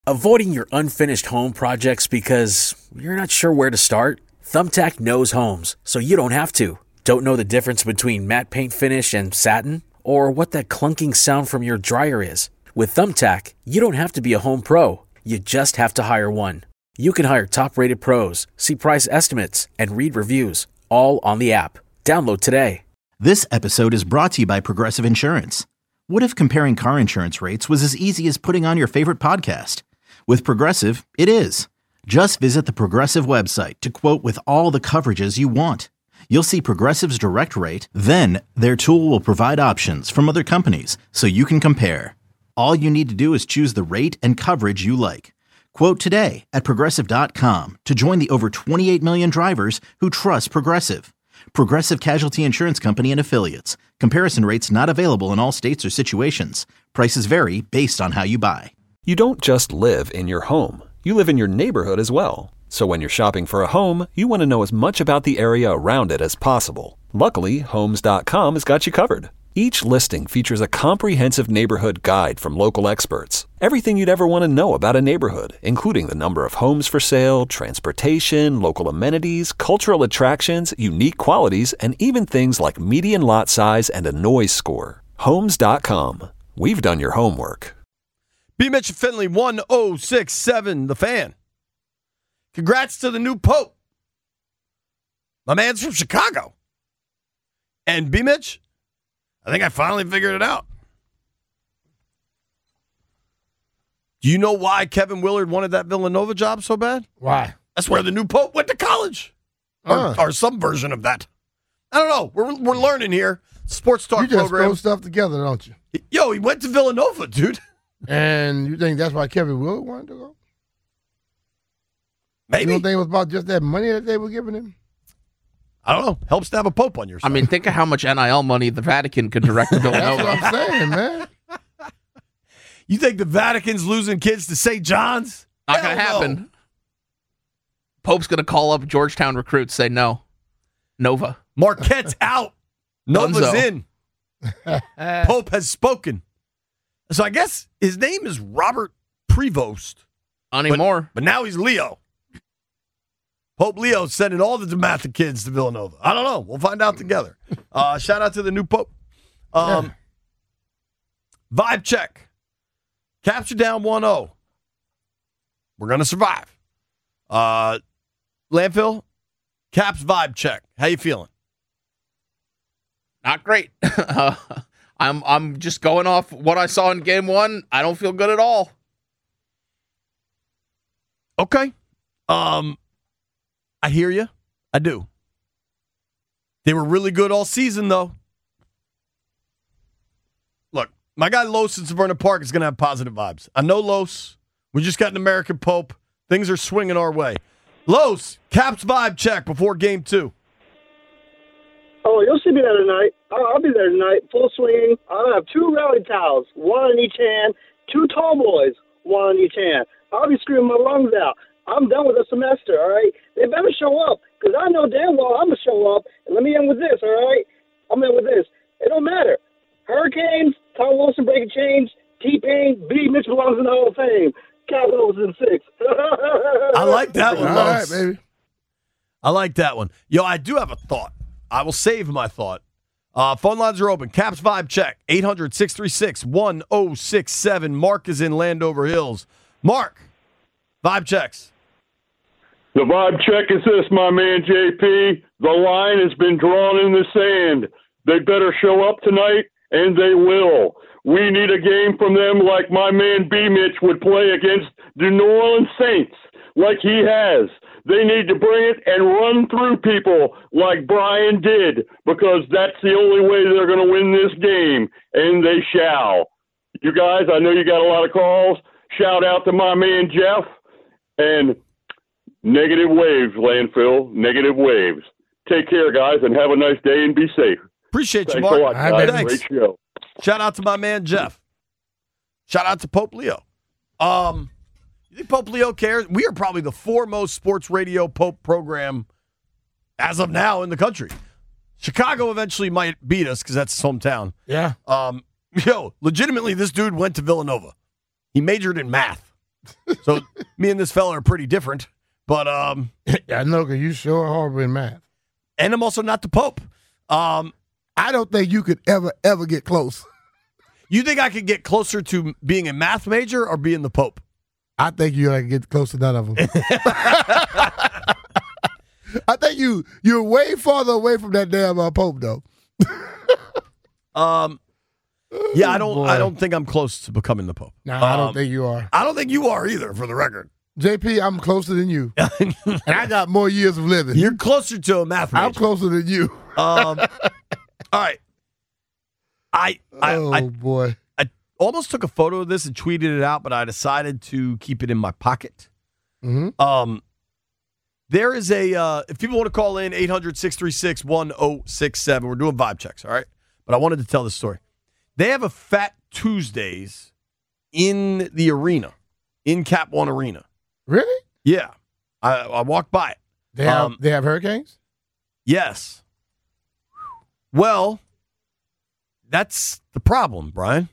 Avoiding your unfinished home projects because you're not sure where to start? Thumbtack knows homes, so you don't have to. Don't know the difference between matte paint finish and satin? Or what that clunking sound from your dryer is? With Thumbtack, you don't have to be a home pro. You just have to hire one. You can hire top-rated pros, see price estimates, and read reviews, all on the app. Download today. This episode is brought to you by Progressive Insurance. What if comparing car insurance rates was as easy as putting on your favorite podcast? With Progressive, it is. Just visit the Progressive website to quote with all the coverages you want. You'll see Progressive's direct rate, then their tool will provide options from other companies so you can compare. All you need to do is choose the rate and coverage you like. Quote today at Progressive.com to join the over 28 million drivers who trust Progressive. Progressive Casualty Insurance Company and Affiliates. Comparison rates not available in all states or situations. Prices vary based on how you buy. You don't just live in your home. You live in your neighborhood as well. So when you're shopping for a home, you want to know as much about the area around it as possible. Luckily, Homes.com has got you covered. Each listing features a comprehensive neighborhood guide from local experts. Everything you'd ever want to know about a neighborhood, including the number of homes for sale, transportation, local amenities, cultural attractions, unique qualities, and even things like median lot size and a noise score. Homes.com. We've done your homework. B. Mitch and Finley, 1067, The Fan. Congrats to the new Pope. My man's from Chicago. And B. Mitch, I think I finally figured it out. Do you know why Kevin Willard wanted that Villanova job so bad? Why? That's where the new Pope went to college. Or some version of that. I don't know. We're learning here. Sports talk program. You just throw stuff together, don't you? Yo, he went to Villanova, dude. And you think that's why Kevin Willard wanted to go? Maybe. You don't think it was about just that money that they were giving him? I don't know. Helps to have a Pope on your side. I mean, think of how much NIL money the Vatican could direct to Villanova. That's what I'm saying, man. You think the Vatican's losing kids to St. John's? Not going to happen. No. Pope's going to call up Georgetown recruits, say no. Nova. Marquette's out. Nova's Dunzo. in. Pope has spoken. So I guess his name is Robert Prevost. Anymore. But now he's Leo. Pope Leo sending all the DeMatha kids to Villanova. I don't know. We'll find out together. Shout out to the new Pope. Vibe check. Caps are down 1-0. We're going to survive. Landfill, Caps vibe check. How you feeling? Not great. I'm just going off what I saw in game one. I don't feel good at all. Okay. I hear you. I do. They were really good all season, though. Look, my guy Los in Severna Park is going to have positive vibes. I know Los. We just got an American Pope. Things are swinging our way. Los, Caps vibe check before game 2. Oh, you'll see me there tonight. I'll be there tonight, full swing. I'll have 2 rally towels, 1 in each hand, 2 tall boys, 1 in each hand. I'll be screaming my lungs out. I'm done with the semester, all right? They better show up, because I know damn well I'm going to show up. And let me end with this, all right? I'm in with this. It don't matter. Hurricanes, Tom Wilson breaking chains, T-Pain, B. Mitch belongs in the Hall of Fame. Capitals in 6. I like that one, All Los. right, baby. I like that one. Yo, I do have a thought. I will save my thought. Phone lines are open. Caps vibe check. 800-636-1067. Mark is in Landover Hills. Mark, vibe checks. The vibe check is this, my man JP. The line has been drawn in the sand. They better show up tonight, and they will. We need a game from them like my man B. Mitch would play against the New Orleans Saints, like he has. They need to bring it and run through people like Brian did, because that's the only way they're going to win this game, and they shall. You guys, I know you got a lot of calls. Shout out to my man Jeff, and negative waves, Landfill, negative waves. Take care, guys, and have a nice day and be safe. Appreciate you, Thanks Mark. a lot, guys. Thanks. Great show. Shout out to my man Jeff. Shout out to Pope Leo. You think Pope Leo cares? We are probably the 4th sports radio Pope program as of now in the country. Chicago eventually might beat us because that's his hometown. Yeah. Legitimately, this dude went to Villanova. He majored in math. me and this fella are pretty different. But Yeah, I know, because you sure horrible in math. and I'm also not the Pope. I don't think you could ever get close. You think I could get closer to being a math major or being the Pope? I think you're like get close to none of them. I think you're way farther away from that damn Pope though. Yeah, I don't think I'm close to becoming the Pope. No, I don't think you are. I don't think you are either, for the record. JP, I'm closer than you, and I got more years of living. You're closer to a math major. I'm closer than you. All right. Boy. I almost took a photo of this and tweeted it out, but I decided to keep it in my pocket. Mm-hmm. There is if people want to call in, 800-636-1067. We're doing vibe checks, all right? But I wanted to tell this story. They have a Fat Tuesdays in the arena, in Cap One Arena. Really? Yeah. I walked by it. They have hurricanes? Yes. Well, that's the problem, Brian.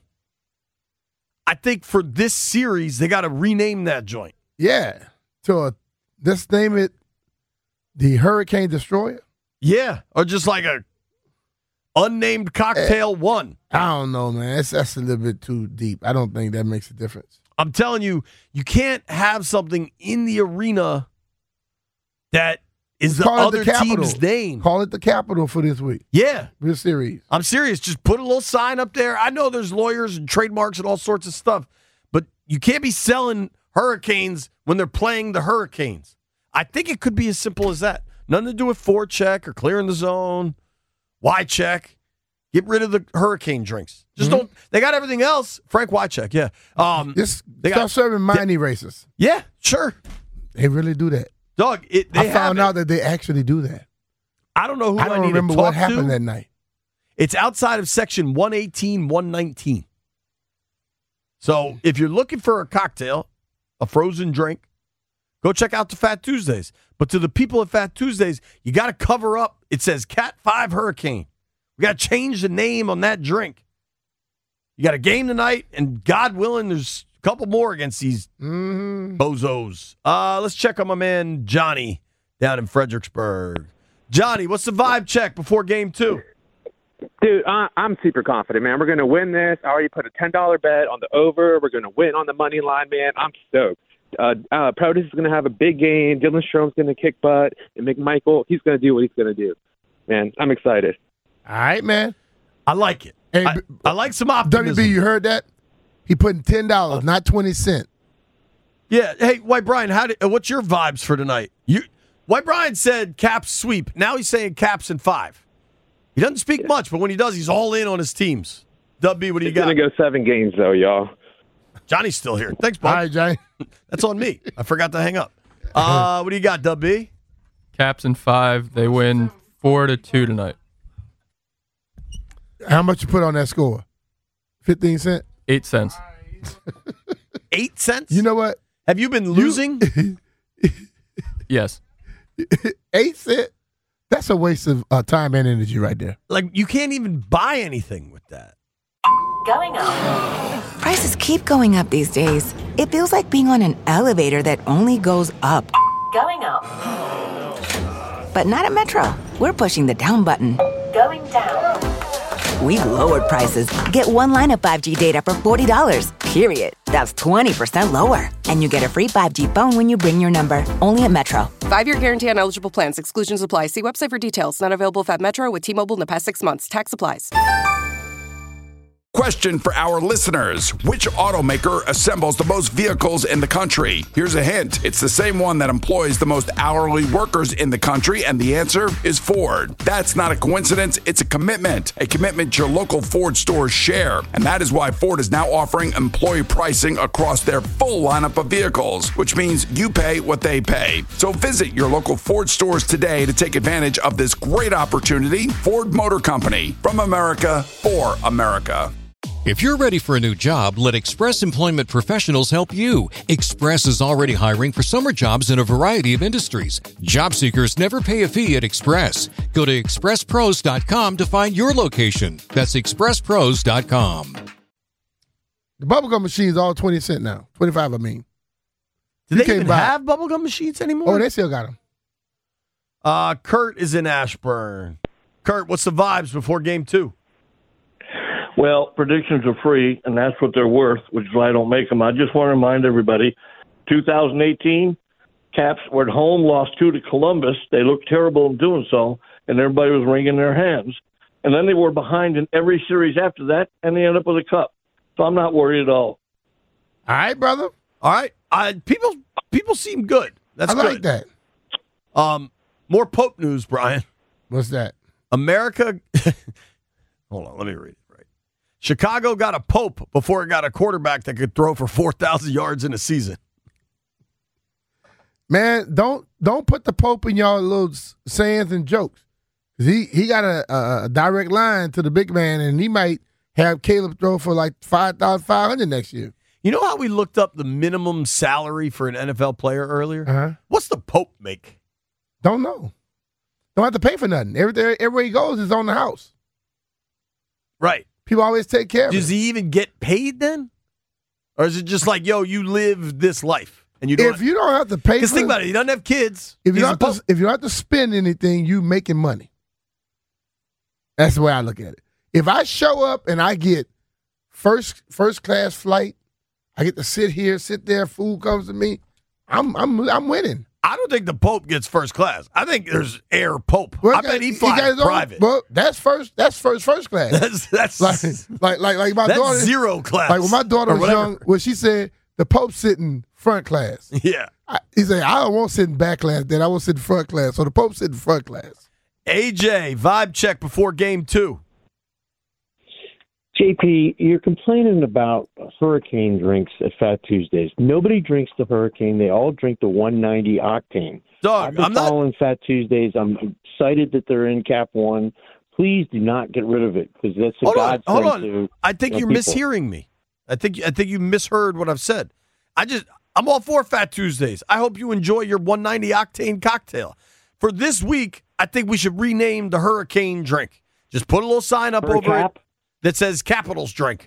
I think for this series, they got to rename that joint. Yeah. So let's name it the Hurricane Destroyer? Yeah. Or just like a unnamed cocktail one. I don't know, man. That's a little bit too deep. I don't think that makes a difference. I'm telling you, you can't have something in the arena that is the other team's name. Call it the Capitol for this week. Yeah. This series. I'm serious. Just put a little sign up there. I know there's lawyers and trademarks and all sorts of stuff, but you can't be selling Hurricanes when they're playing the Hurricanes. I think it could be as simple as that. Nothing to do with forecheck or clearing the zone, Wycheck. Get rid of the Hurricane drinks. Just don't. They got everything else. Frank Wycheck, yeah. Start serving Miami races. Yeah, sure. They really do that. Dog, I found out that they actually do that. I don't know who I don't need remember to talk what happened to. that night. It's outside of section 118, 119. So if you're looking for a cocktail, a frozen drink, go check out the Fat Tuesdays. But to the people at Fat Tuesdays, you got to cover up. It says Cat 5 Hurricane. We got to change the name on that drink. You got a game tonight, and God willing, there's a couple more against these bozos. Let's check on my man Johnny down in Fredericksburg. Johnny, what's the vibe check before game 2? Dude, I'm super confident, man. We're going to win this. I already put a $10 bet on the over. We're going to win on the money line, man. I'm stoked. Protus is going to have a big game. Dylan Strome's going to kick butt. And McMichael, he's going to do what he's going to do. Man, I'm excited. All right, man. I like it. Hey, I like some optimism. WB, you heard that? He putting $10, not 20 cents. Yeah. Hey, White Brian, what's your vibes for tonight? White Brian said Caps sweep. Now he's saying Caps in 5. He doesn't speak much, but when he does, he's all in on his teams. WB, what do you got? It's going to go 7 games, though, y'all. Johnny's still here. Thanks, bud. All right, Johnny. That's on me. I forgot to hang up. What do you got, WB? Caps in 5. They win 4-2 tonight. How much you put on that score? 15 cents? 8 cents. 8 cents? You know what? Have you been losing? Yes. 8 cents? That's a waste of time and energy right there. Like, you can't even buy anything with that. Going up. Prices keep going up these days. It feels like being on an elevator that only goes up. Going up. But not at Metro. We're pushing the down button. Going down. We've lowered prices. Get one line of 5G data for $40, period. That's 20% lower. And you get a free 5G phone when you bring your number. Only at Metro. 5-year guarantee on eligible plans. Exclusions apply. See website for details. Not available at Metro with T-Mobile in the past 6 months. Tax applies. Question for our listeners. Which automaker assembles the most vehicles in the country? Here's a hint. It's the same one that employs the most hourly workers in the country, and the answer is Ford. That's not a coincidence. It's a commitment your local Ford stores share. And that is why Ford is now offering employee pricing across their full lineup of vehicles, which means you pay what they pay. So visit your local Ford stores today to take advantage of this great opportunity. Ford Motor Company, from America for America. If you're ready for a new job, let Express Employment Professionals help you. Express is already hiring for summer jobs in a variety of industries. Job seekers never pay a fee at Express. Go to expresspros.com to find your location. That's expresspros.com. The bubblegum machine's all 20 cents now. 25, I mean. Do they even have bubblegum machines anymore? Oh, they still got them. Kurt is in Ashburn. Kurt, what's the vibes before game 2? Well, predictions are free, and that's what they're worth, which is why I don't make them. I just want to remind everybody, 2018, Caps were at home, lost 2 to Columbus. They looked terrible in doing so, and everybody was wringing their hands. And then they were behind in every series after that, and they ended up with a cup. So I'm not worried at all. All right, brother. All right. People seem good. That's good. I like that. More Pope news, Brian. What's that? America. Hold on, let me read it right. Chicago got a Pope before it got a quarterback that could throw for 4,000 yards in a season. Man, don't put the Pope in y'all little sayings and jokes. He got a direct line to the big man, and he might have Caleb throw for like 5,500 next year. You know how we looked up the minimum salary for an NFL player earlier? Uh-huh. What's the Pope make? Don't know. Don't have to pay for nothing. Everywhere he goes is on the house. Right. People always take care of him. Does he even get paid then? Or is it just like, yo, you live this life? And you don't if you don't have to pay for it. Because think about it, he doesn't have kids. If you don't have to spend anything, you making money. That's the way I look at it. If I show up and I get first class flight, I get to sit here, sit there, food comes to me, I'm winning. I don't think the Pope gets first class. I think there's air Pope. I bet he flies private. Well, that's first class. That's like my that's daughter. Zero class. Like when my daughter was young, when she said the Pope's sitting front class. Yeah. He said, I don't want to sit in back class, then I want to sit in front class. So the Pope's sitting front class. AJ, vibe check before game 2. JP, you're complaining about hurricane drinks at Fat Tuesdays. Nobody drinks the hurricane. They all drink the 190 octane. Dog, I've been following Fat Tuesdays. I'm excited that they're in Cap One. Please do not get rid of it because that's a godsend. Hold on. To, I think you're people. mishearing me. I think you misheard what I've said. I'm all for Fat Tuesdays. I hope you enjoy your 190 octane cocktail. For this week, I think we should rename the hurricane drink. Just put a little sign up over it that says Capitals drink.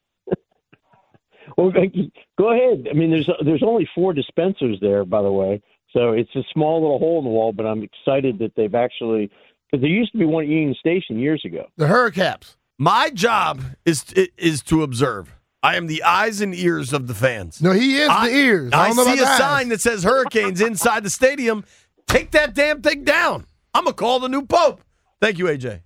Well, go ahead. I mean, there's only 4 dispensers there, by the way. So it's a small little hole in the wall, but I'm excited that they've actually, because there used to be one at Union Station years ago. The Hurricaps. My job is to observe. I am the eyes and ears of the fans. No, he is the ears. I see a sign that says Hurricanes inside the stadium. Take that damn thing down. I'm going to call the new Pope. Thank you, AJ.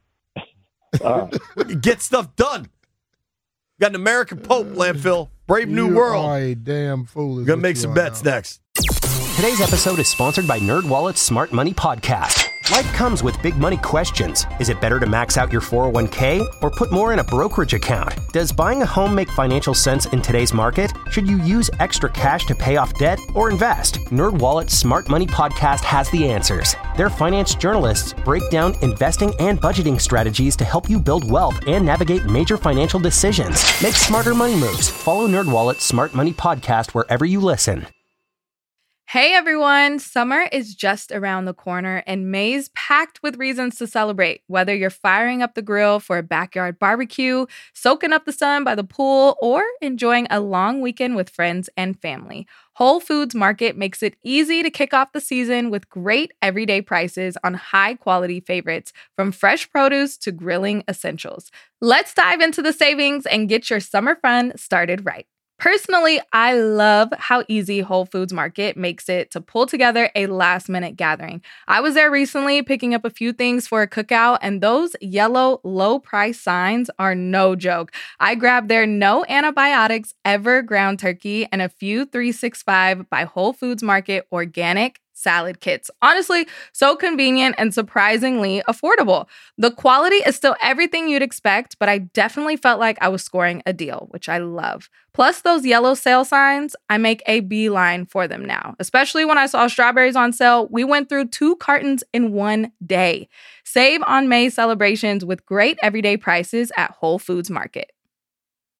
Get stuff done. Got an American Pope, landfill. Brave New World. You are a damn fool. We're going to make some bets next. Today's episode is sponsored by NerdWallet's Smart Money Podcast. Life comes with big money questions. Is it better to max out your 401k or put more in a brokerage account? Does buying a home make financial sense in today's market? Should you use extra cash to pay off debt or invest? NerdWallet's Smart Money Podcast has the answers. Their finance journalists break down investing and budgeting strategies to help you build wealth and navigate major financial decisions. Make smarter money moves. Follow NerdWallet's Smart Money Podcast wherever you listen. Hey everyone, summer is just around the corner and May's packed with reasons to celebrate. Whether you're firing up the grill for a backyard barbecue, soaking up the sun by the pool, or enjoying a long weekend with friends and family, Whole Foods Market makes it easy to kick off the season with great everyday prices on high-quality favorites, from fresh produce to grilling essentials. Let's dive into the savings and get your summer fun started right. Personally, I love how easy Whole Foods Market makes it to pull together a last-minute gathering. I was there recently picking up a few things for a cookout, and those yellow low-price signs are no joke. I grabbed their no antibiotics ever ground turkey and a few 365 by Whole Foods Market organic salad kits. Honestly, so convenient and surprisingly affordable. The quality is still everything you'd expect, but I definitely felt like I was scoring a deal, which I love. Plus those yellow sale signs, I make a beeline for them now. Especially when I saw strawberries on sale, we went through 2 cartons in one day. Save on May celebrations with great everyday prices at Whole Foods Market.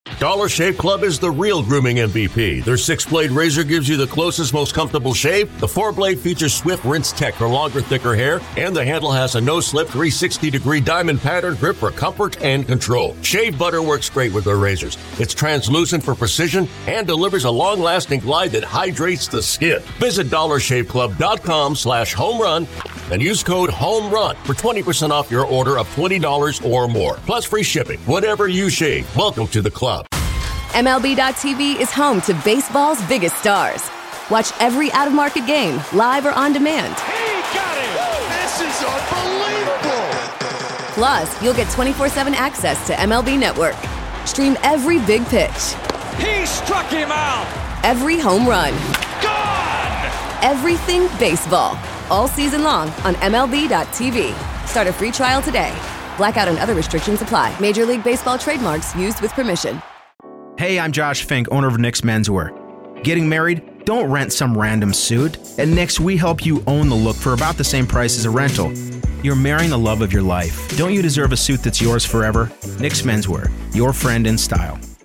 Dollar Shave Club is the real grooming MVP. Their 6-blade razor gives you the closest, most comfortable shave. The 4-blade features Swift Rinse Tech for longer, thicker hair, and the handle has a no-slip 360-degree diamond pattern grip for comfort and control. Shave butter works great with their razors. It's translucent for precision and delivers a long-lasting glide that hydrates the skin. Visit dollarshaveclub.com/homerun and use code HOMERUN for 20% off your order of $20 or more. Plus free shipping. Whatever you shave, welcome to the club. MLB.tv is home to baseball's biggest stars. Watch every out-of-market game, live or on demand. He got it! This is unbelievable! Plus, you'll get 24/7 access to MLB Network. Stream every big pitch. He struck him out! Every home run. Gone! Everything baseball. All season long on MLB.tv. Start a free trial today. Blackout and other restrictions apply. Major League Baseball trademarks used with permission. Hey, I'm Josh Fink, owner of Nick's Menswear. Getting married? Don't rent some random suit. At Nick's, we help you own the look for about the same price as a rental. You're marrying the love of your life. Don't you deserve a suit that's yours forever? Nick's Menswear, your friend in style.